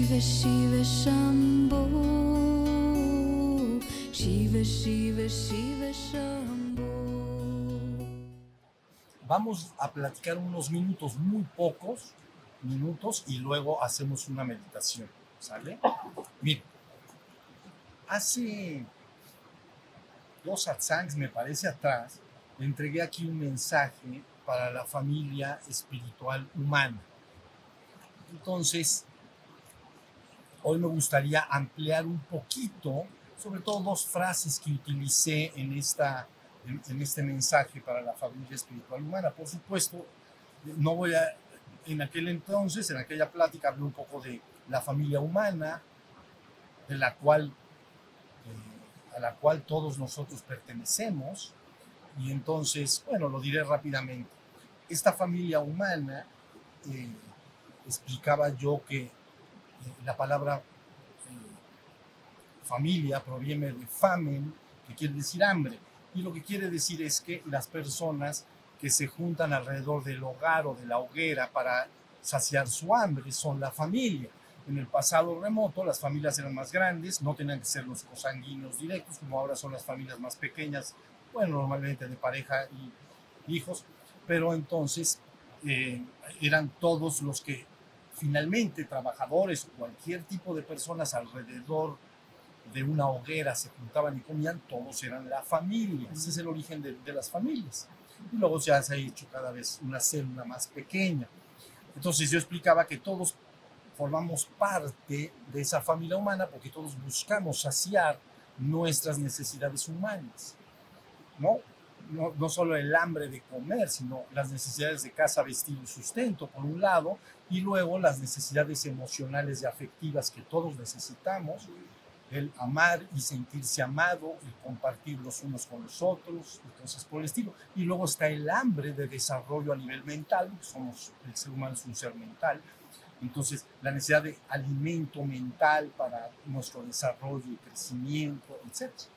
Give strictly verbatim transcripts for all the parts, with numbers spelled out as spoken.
Shiva Shiva Shambho, Shiva Shiva Shiva Shambho. Vamos a platicar unos minutos, muy pocos minutos, y luego hacemos una meditación, ¿sale? Miren, hace dos satsangs, me parece, atrás, le entregué aquí un mensaje para la familia espiritual humana. Entonces, hoy me gustaría ampliar un poquito, sobre todo dos frases que utilicé en, esta, en, en este mensaje para la familia espiritual humana. Por supuesto, no voy a, en aquel entonces, en aquella plática, hablé un poco de la familia humana, de la cual, eh, a la cual todos nosotros pertenecemos, y entonces, bueno, lo diré rápidamente. Esta familia humana, eh, explicaba yo que eh, la palabra eh, familia proviene de famen, que quiere decir hambre, y lo que quiere decir es que las personas que se juntan alrededor del hogar o de la hoguera para saciar su hambre son la familia. En el pasado remoto las familias eran más grandes, no tenían que ser los consanguíneos directos, como ahora son las familias más pequeñas, bueno, normalmente de pareja y hijos, pero entonces eh, eran todos los que finalmente, trabajadores o cualquier tipo de personas alrededor de una hoguera se juntaban y comían, todos eran la familia. Ese es el origen de, de las familias. Y luego ya se ha hecho cada vez una célula más pequeña. Entonces yo explicaba que todos formamos parte de esa familia humana porque todos buscamos saciar nuestras necesidades humanas, ¿no? No, no solo el hambre de comer, sino las necesidades de casa, vestido y sustento, por un lado, y luego las necesidades emocionales y afectivas que todos necesitamos, el amar y sentirse amado, el compartir los unos con los otros, y cosas por el estilo. Y luego está el hambre de desarrollo a nivel mental, somos, el ser humano es un ser mental, entonces la necesidad de alimento mental para nuestro desarrollo y crecimiento, etcétera.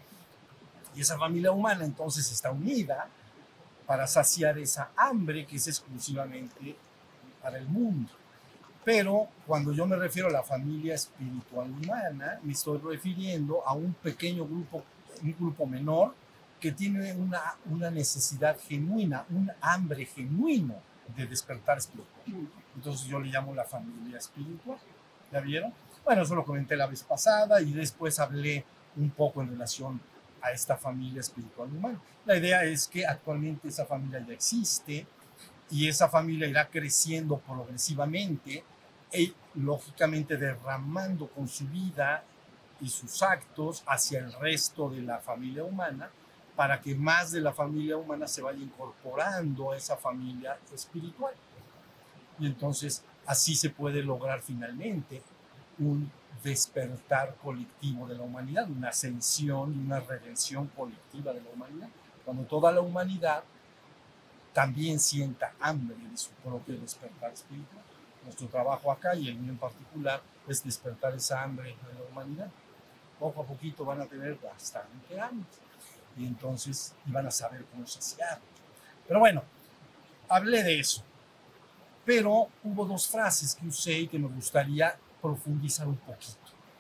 Y esa familia humana entonces está unida para saciar esa hambre que es exclusivamente para el mundo. Pero cuando yo me refiero a la familia espiritual humana, me estoy refiriendo a un pequeño grupo, un grupo menor que tiene una, una necesidad genuina, un hambre genuino de despertar espiritual. Entonces yo le llamo la familia espiritual. ¿Ya vieron? Bueno, eso lo comenté la vez pasada y después hablé un poco en relación a esta familia espiritual humana. La idea es que actualmente esa familia ya existe y esa familia irá creciendo progresivamente y lógicamente derramando con su vida y sus actos hacia el resto de la familia humana para que más de la familia humana se vaya incorporando a esa familia espiritual. Y entonces así se puede lograr finalmente un despertar colectivo de la humanidad, una ascensión y una redención colectiva de la humanidad, cuando toda la humanidad también sienta hambre de su propio despertar espiritual. Nuestro trabajo acá, y el mío en particular, es despertar esa hambre de la humanidad. Poco a poquito van a tener bastante hambre, y entonces van a saber cómo saciar. Pero bueno, hablé de eso. Pero hubo dos frases que usé y que me gustaría profundizar un poquito.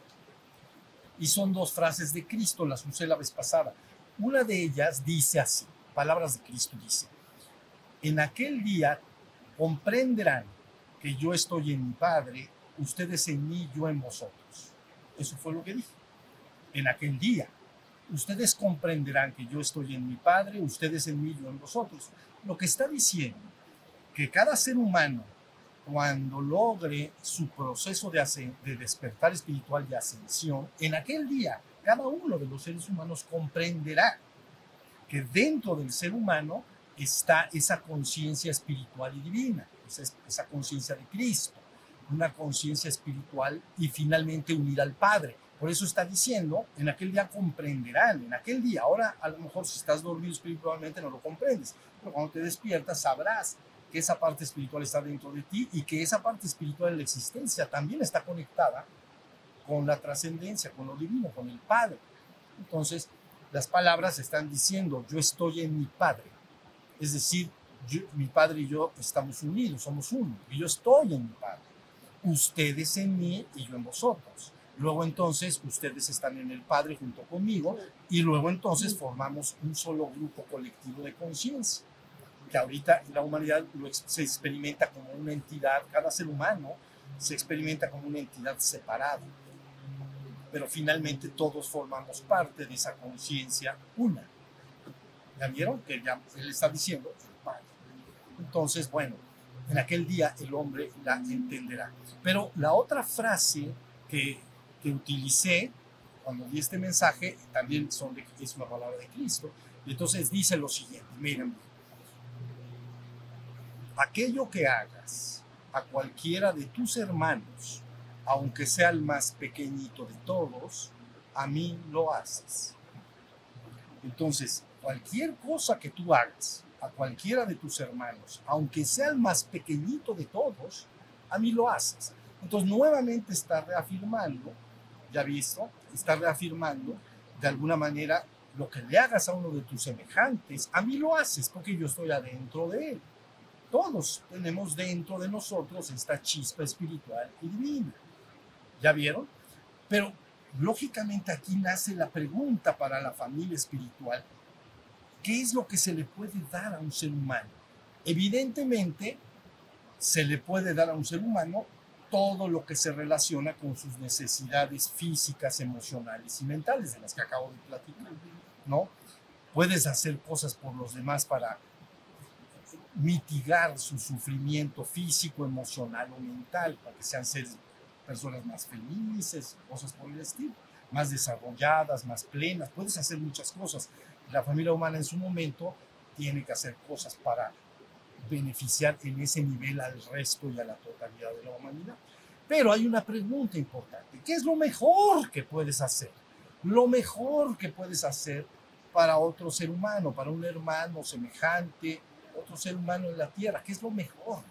Y son dos frases de Cristo, las usé la vez pasada. Una de ellas dice así, palabras de Cristo dice: en aquel día comprenderán que yo estoy en mi Padre, ustedes en mí, yo en vosotros. Eso fue lo que dije. En aquel día, ustedes comprenderán que yo estoy en mi Padre, ustedes en mí, yo en vosotros. Lo que está diciendo, que cada ser humano, cuando logre su proceso de, de despertar espiritual y ascensión, en aquel día, cada uno de los seres humanos comprenderá que dentro del ser humano está esa conciencia espiritual y divina, esa, esa conciencia de Cristo, una conciencia espiritual y finalmente unida al Padre. Por eso está diciendo, en aquel día comprenderán, en aquel día. Ahora, a lo mejor si estás dormido espiritualmente no lo comprendes, pero cuando te despiertas sabrás que esa parte espiritual está dentro de ti y que esa parte espiritual de la existencia también está conectada con la trascendencia, con lo divino, con el Padre. Entonces, las palabras están diciendo, yo estoy en mi Padre. Es decir, yo, mi Padre y yo estamos unidos, somos uno, y yo estoy en mi Padre. ustedes en mí y yo en vosotros. Luego entonces ustedes están en el Padre junto conmigo y luego entonces formamos un solo grupo colectivo de conciencia, que ahorita la humanidad lo ex- se experimenta como una entidad, cada ser humano se experimenta como una entidad separada, pero finalmente todos formamos parte de esa conciencia una. ¿Ya vieron? Que ya él está diciendo el Padre. Entonces, bueno, en aquel día el hombre la entenderá. Pero la otra frase que, que utilicé cuando di este mensaje también son de, es una palabra de Cristo. Y entonces dice lo siguiente, miren, aquello que hagas a cualquiera de tus hermanos, aunque sea el más pequeñito de todos, a mí lo haces. Entonces, cualquier cosa que tú hagas a cualquiera de tus hermanos, aunque sea el más pequeñito de todos, a mí lo haces. Entonces, nuevamente está reafirmando, ya visto, está reafirmando de alguna manera lo que le hagas a uno de tus semejantes, a mí lo haces porque yo estoy adentro de él. Todos tenemos dentro de nosotros esta chispa espiritual y divina. ¿Ya vieron? Pero lógicamente aquí nace la pregunta para la familia espiritual: ¿qué es lo que se le puede dar a un ser humano? Evidentemente, se le puede dar a un ser humano todo lo que se relaciona con sus necesidades físicas, emocionales y mentales, de las que acabo de platicar, ¿no? Puedes hacer cosas por los demás para mitigar su sufrimiento físico, emocional o mental, para que sean seres, personas más felices, cosas por el estilo, más desarrolladas, más plenas. Puedes hacer muchas cosas. La familia humana en su momento tiene que hacer cosas para beneficiar en ese nivel al resto y a la totalidad de la humanidad. Pero hay una pregunta importante: ¿qué es lo mejor que puedes hacer? Lo mejor que puedes hacer para otro ser humano, para un hermano semejante, otro ser humano en la tierra. ¿Qué es lo mejor?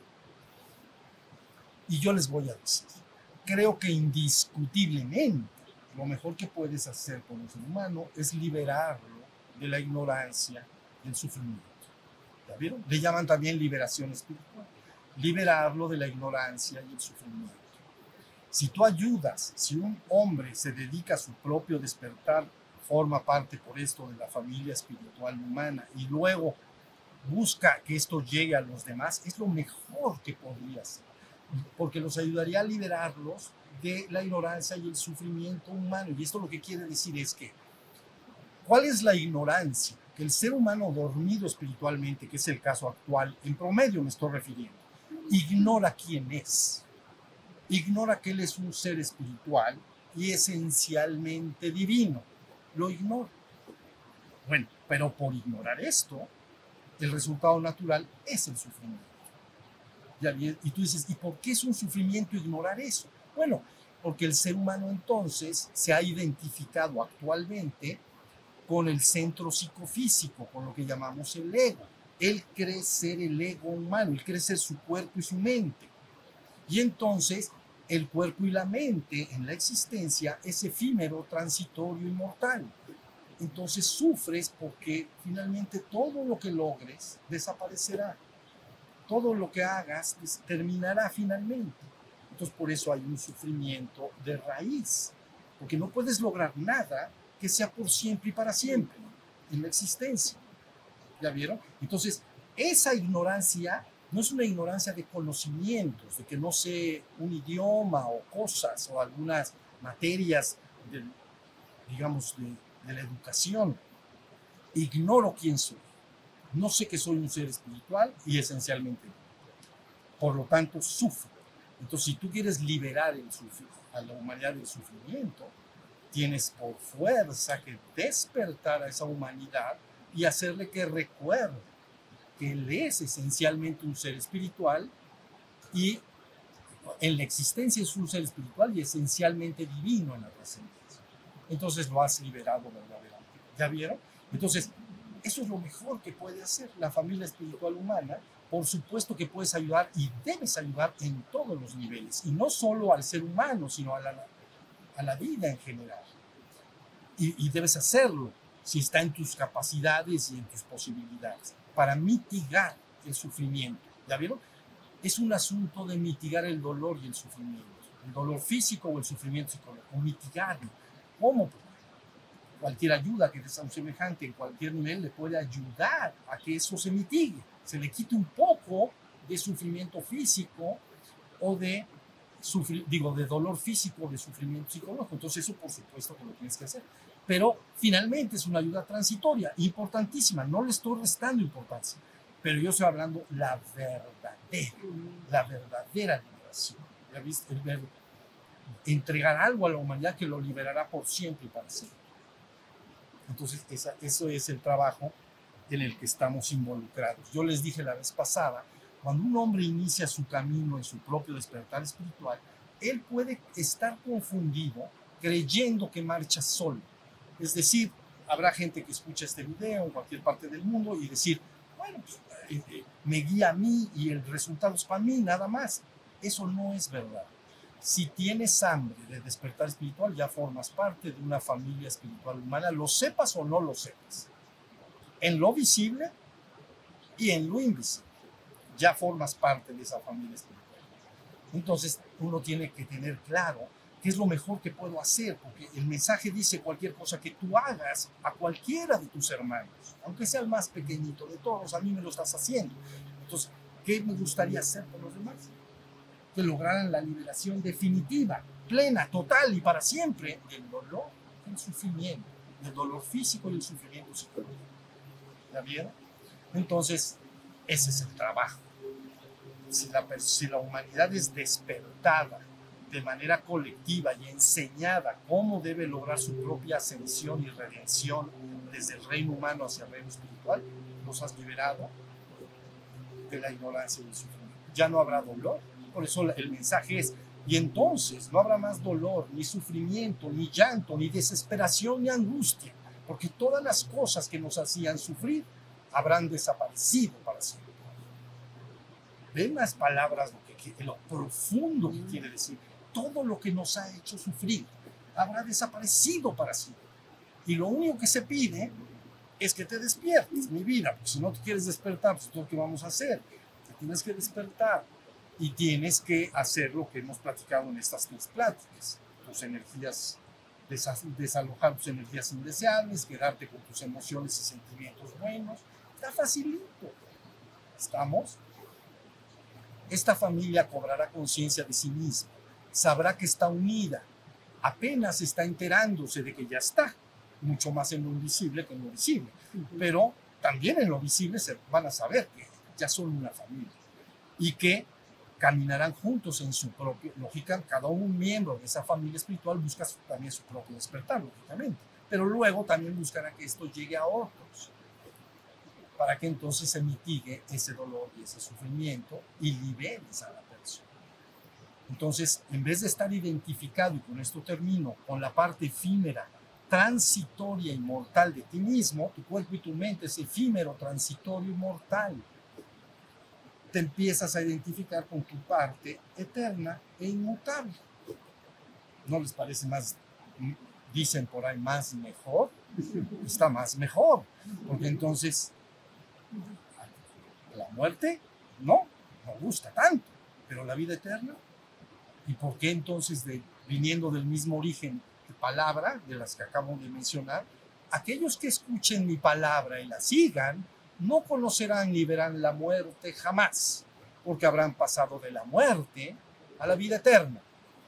Y yo les voy a decir, creo que indiscutiblemente lo mejor que puedes hacer con un ser humano es liberarlo de la ignorancia y el sufrimiento. ¿Ya vieron? Le llaman también liberación espiritual. Liberarlo de la ignorancia y el sufrimiento. Si tú ayudas, si un hombre se dedica a su propio despertar, forma parte por esto de la familia espiritual humana y luego busca que esto llegue a los demás, es lo mejor que podría hacer, porque los ayudaría a liberarlos de la ignorancia y el sufrimiento humano. Y esto lo que quiere decir es que, ¿cuál es la ignorancia? Que el ser humano dormido espiritualmente, que es el caso actual, en promedio me estoy refiriendo, ignora quién es. Ignora que él es un ser espiritual y esencialmente divino. Lo ignora. Bueno, pero por ignorar esto, el resultado natural es el sufrimiento. Y tú dices, ¿y por qué es un sufrimiento ignorar eso? Bueno, porque el ser humano entonces se ha identificado actualmente con el centro psicofísico, con lo que llamamos el ego. Él cree ser el ego humano, él cree ser su cuerpo y su mente. Y entonces el cuerpo y la mente en la existencia es efímero, transitorio y mortal. Entonces sufres porque finalmente todo lo que logres desaparecerá. Todo lo que hagas terminará finalmente. Entonces por eso hay un sufrimiento de raíz, porque no puedes lograr nada que sea por siempre y para siempre en la existencia. ¿Ya vieron? Entonces esa ignorancia no es una ignorancia de conocimientos, de que no sé un idioma o cosas o algunas materias, de, digamos, de, de la educación. Ignoro quién soy. No sé que soy un ser espiritual y esencialmente no. Por lo tanto, sufro. Entonces, si tú quieres liberar el a la humanidad del sufrimiento, tienes por fuerza que despertar a esa humanidad y hacerle que recuerde que él es esencialmente un ser espiritual y en la existencia es un ser espiritual y esencialmente divino en la trascendencia. Entonces lo has liberado verdaderamente. ¿Ya vieron? Entonces, eso es lo mejor que puede hacer la familia espiritual humana. Por supuesto que puedes ayudar y debes ayudar en todos los niveles, y no solo al ser humano, sino a la, a la vida en general. Y, y debes hacerlo si está en tus capacidades y en tus posibilidades, para mitigar el sufrimiento. ¿Ya vieron? es un asunto de mitigar el dolor y el sufrimiento, el dolor físico o el sufrimiento psicológico, mitigarlo. ¿Cómo? Cualquier ayuda que des a un semejante en cualquier nivel le puede ayudar a que eso se mitigue, se le quite un poco de sufrimiento físico o de, sufrir, digo, de dolor físico o de sufrimiento psicológico. Entonces eso por supuesto que lo tienes que hacer. Pero finalmente es una ayuda transitoria, importantísima, no le estoy restando importancia. Pero yo estoy hablando la verdadera, la verdadera liberación. ¿Ya viste? El verbo. Entregar algo a la humanidad que lo liberará por siempre y para siempre. Entonces, esa, eso es el trabajo en el que estamos involucrados. Yo les dije la vez pasada, cuando un hombre inicia su camino en su propio despertar espiritual, él puede estar confundido creyendo que marcha solo. Es decir, habrá gente que escucha este video en cualquier parte del mundo y decir, bueno, pues, eh, eh, me guía a mí y el resultado es para mí, nada más. Eso no es verdad. Si tienes hambre de despertar espiritual, ya formas parte de una familia espiritual humana, lo sepas o no lo sepas. En lo visible y en lo invisible, ya formas parte de esa familia espiritual. Entonces, uno tiene que tener claro qué es lo mejor que puedo hacer, porque el mensaje dice cualquier cosa que tú hagas a cualquiera de tus hermanos, aunque sea el más pequeñito de todos, a mí me lo estás haciendo. Entonces, ¿qué me gustaría hacer por los demás? Que lograran la liberación definitiva, plena, total y para siempre del dolor y el sufrimiento, del dolor físico y el sufrimiento psicológico. ¿Ya vieron? Entonces, ese es el trabajo. Si la, si la humanidad es despertada de manera colectiva y enseñada cómo debe lograr su propia ascensión y redención desde el reino humano hacia el reino espiritual, los has liberado de la ignorancia y del sufrimiento. Ya no habrá dolor. Por eso el mensaje es, y entonces no habrá más dolor, ni sufrimiento, ni llanto, ni desesperación, ni angustia, porque todas las cosas que nos hacían sufrir habrán desaparecido para siempre. Ven las palabras, lo, que, lo profundo que quiere decir. Todo lo que nos ha hecho sufrir habrá desaparecido para siempre. Y lo único que se pide es que te despiertes, mi vida, porque si no te quieres despertar, pues todo lo que vamos a hacer, te tienes que despertar. Y tienes que hacer lo que hemos platicado en estas tres pláticas. Tus energías, desalojar tus energías indeseables, quedarte con tus emociones y sentimientos buenos. Está facilito. ¿Estamos? Esta familia cobrará conciencia de sí misma. Sabrá que está unida. Apenas está enterándose de que ya está. Mucho más en lo invisible que en lo visible. Pero también en lo visible se van a saber que ya son una familia. Y que caminarán juntos en su propio, lógica, cada un miembro de esa familia espiritual busca su, también su propio despertar, lógicamente, pero luego también buscará que esto llegue a otros, para que entonces se mitigue ese dolor y ese sufrimiento y liberes a la persona. Entonces, en vez de estar identificado, y con esto termino, con la parte efímera, transitoria y mortal de ti mismo, tu cuerpo y tu mente es efímero, transitorio y mortal, te empiezas a identificar con tu parte eterna e inmutable. ¿No les parece más, dicen por ahí, más mejor? Está más mejor, porque entonces la muerte no, no gusta tanto, pero la vida eterna, ¿y por qué entonces, de, viniendo del mismo origen de palabra, de las que acabo de mencionar, aquellos que escuchen mi palabra y la sigan, no conocerán ni verán la muerte jamás, porque habrán pasado de la muerte a la vida eterna.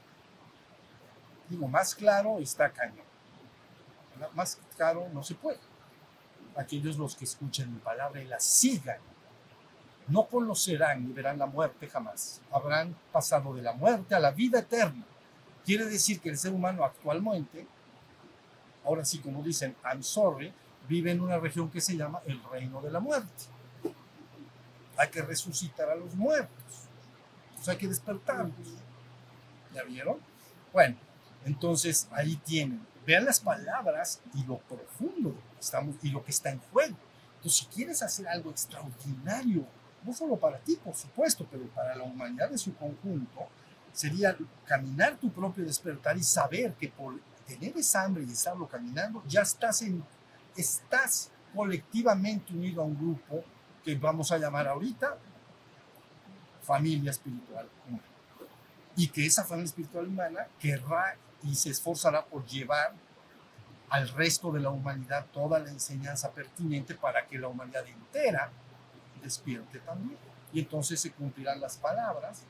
Digo, más claro está cañón. Más claro no se puede. Aquellos los que escuchen mi palabra y la sigan, no conocerán ni verán la muerte jamás. Habrán pasado de la muerte a la vida eterna. Quiere decir que el ser humano actualmente, ahora sí como dicen, I'm sorry, vive en una región que se llama el reino de la muerte. Hay que resucitar a los muertos. Entonces hay que despertarlos. ¿Ya vieron? Bueno, entonces ahí tienen. Vean las palabras y lo profundo de lo que estamos, y lo que está en juego. Entonces, si quieres hacer algo extraordinario, no solo para ti, por supuesto, pero para la humanidad en su conjunto, sería caminar tu propio despertar y saber que por tener esa hambre y estarlo caminando, ya estás en estás colectivamente unido a un grupo que vamos a llamar ahorita familia espiritual humana. Y que esa familia espiritual humana querrá y se esforzará por llevar al resto de la humanidad toda la enseñanza pertinente para que la humanidad entera despierte también. Y entonces se cumplirán las palabras.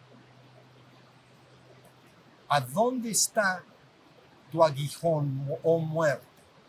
¿A dónde está tu aguijón, oh muerte?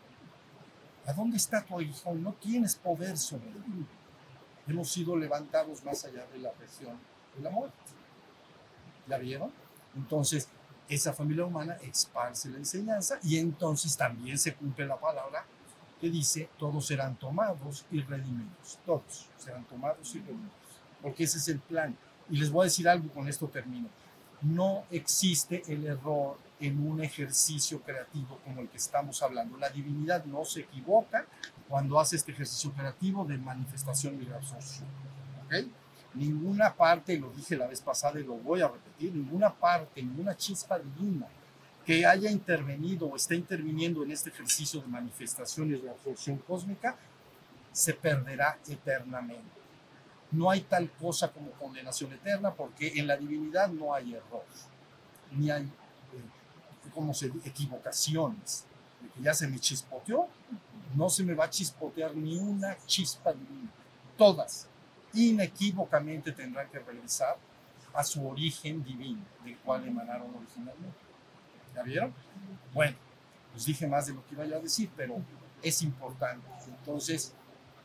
¿A dónde está tu aguijón? No tienes poder sobre él. Hemos sido levantados más allá de la región de la muerte. ¿La vieron? Entonces, esa familia humana esparce la enseñanza y entonces también se cumple la palabra que dice, todos serán tomados y redimidos. Todos serán tomados y redimidos. Porque ese es el plan. Y les voy a decir algo, con esto termino. No existe el error en un ejercicio creativo como el que estamos hablando. La divinidad no se equivoca cuando hace este ejercicio creativo de manifestación y absorción. ¿Okay? Ninguna parte, lo dije la vez pasada y lo voy a repetir, ninguna parte, ninguna chispa divina que haya intervenido o esté interviniendo en este ejercicio de manifestación y de absorción cósmica se perderá eternamente. No hay tal cosa como condenación eterna porque en la divinidad no hay error, ni hay eh, como se dice, equivocaciones. De que ya se me chispoteó, no se me va a chispotear ni una chispa divina. Todas inequívocamente tendrán que regresar a su origen divino, del cual emanaron originalmente. ¿Ya vieron? Bueno, les dije más de lo que iba yo a decir, pero es importante. Entonces,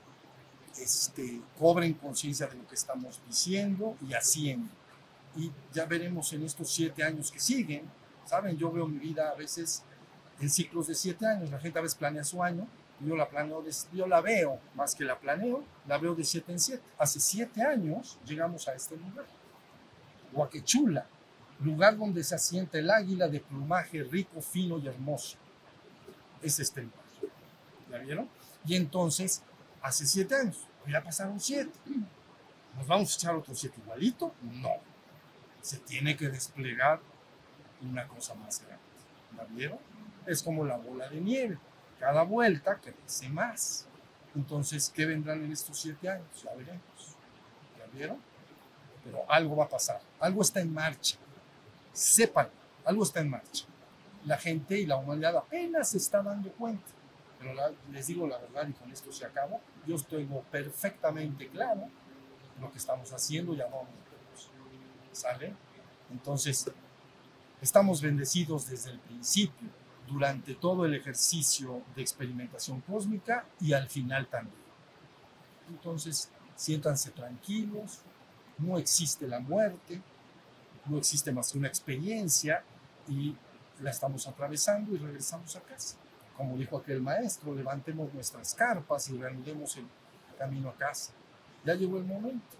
este, cobren conciencia de lo que estamos diciendo y haciendo. Y ya veremos en estos siete años que siguen. Saben, yo veo mi vida a veces en ciclos de siete años. La gente a veces planea su año. Yo la planeo, de, yo la veo, más que la planeo, la veo de siete en siete. Hace siete años llegamos a este lugar. Huaquechula, lugar donde se asienta el águila de plumaje rico, fino y hermoso. Es este lugar. ¿Ya vieron? Y entonces, hace siete años, ya pasaron siete. ¿Nos vamos a echar otros siete igualito? No. Se tiene que desplegar una cosa más grande. ¿La vieron? Es como la bola de nieve. Cada vuelta crece más. Entonces, ¿qué vendrán en estos siete años? Ya veremos. ¿Ya vieron? Pero algo va a pasar. Algo está en marcha. Sépanlo. Algo está en marcha. La gente y la humanidad apenas se está dando cuenta. Pero la, les digo la verdad y con esto se acaba. Yo tengo perfectamente claro lo que estamos haciendo y a dónde vamos. ¿Sale? Entonces, estamos bendecidos desde el principio, durante todo el ejercicio de experimentación cósmica y al final también. Entonces, siéntanse tranquilos, no existe la muerte, no existe más que una experiencia y la estamos atravesando y regresamos a casa. Como dijo aquel maestro, levantemos nuestras carpas y reanudemos el camino a casa. Ya llegó el momento.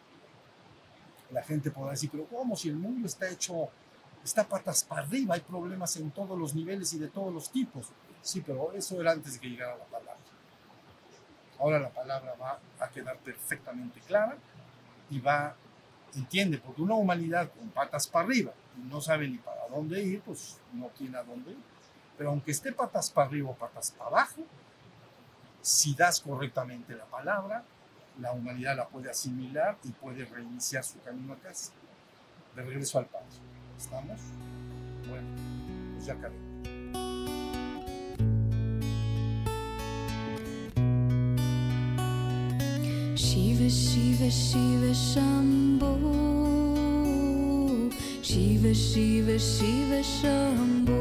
La gente podrá decir, pero ¿cómo? Si el mundo está hecho... está patas para arriba, hay problemas en todos los niveles y de todos los tipos. Sí, pero eso era antes de que llegara la palabra. Ahora la palabra va a quedar perfectamente clara y va, entiende, porque una humanidad con patas para arriba y no sabe ni para dónde ir, pues no tiene a dónde ir. Pero aunque esté patas para arriba o patas para abajo, si das correctamente la palabra, la humanidad la puede asimilar y puede reiniciar su camino a casa. De regreso al Padre. ¿Estamos? Bueno, pues ya acabé. Shiva, Shiva, Shiva, Shambho. Shiva, Shiva, Shiva, Shambho.